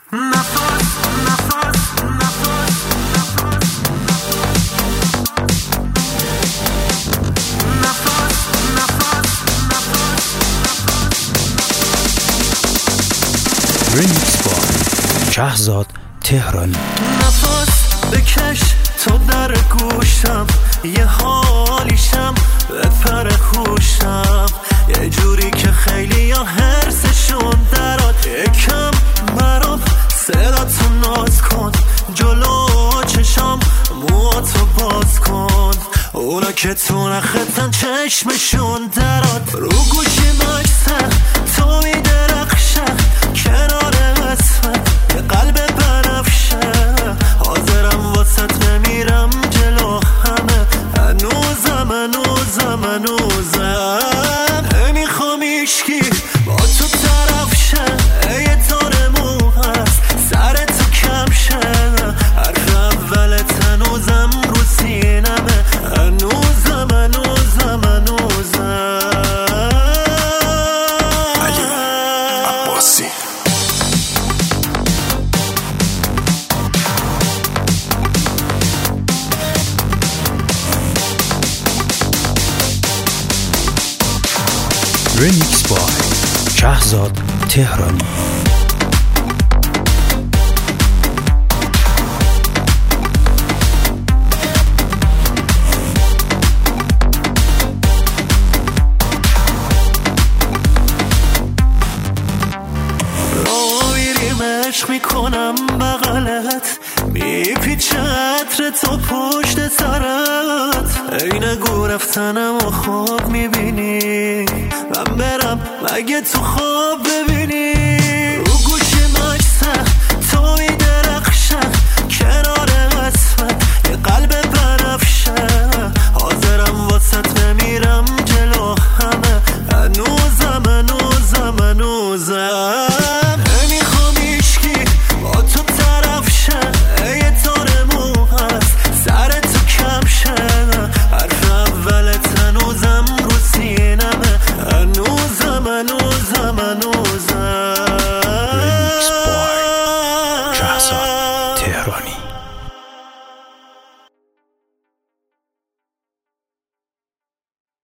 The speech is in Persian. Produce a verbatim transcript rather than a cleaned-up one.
نفس نفس نفس نفس نفس ریمیکس با شهزاد تهرانی. نفس بکش تو در گوشم، یه حالیشم بپر خوشم، یه جوری که خیلی یا هرسشون درات، یکم برام صداتو ناز کن، جلو چشام مواتو باز کن، اونا که تو نختن چشمشون درات، رو گوشی مکسه تو میدرخشه کنار اسمت، یه قلب بنفشه حاضرم واسط نمیرم جلو همه، هنوزم هنوزم هنوزم نمیخوام ایشکی با تو طرف شه، یه تار مو هست سرتو کم شه، حرف اولت هنوزم رو سینمه، هنوزم هنوزم هنوزم علی عباسی. ریمیکس با شهزاد تهرانی. رو میریم عشق میکنم بغلت، میپیچه عطر تو پشت سرت، ای نگو رفتنم و خواب میبینی، من برم مگه تو خواب ببینی،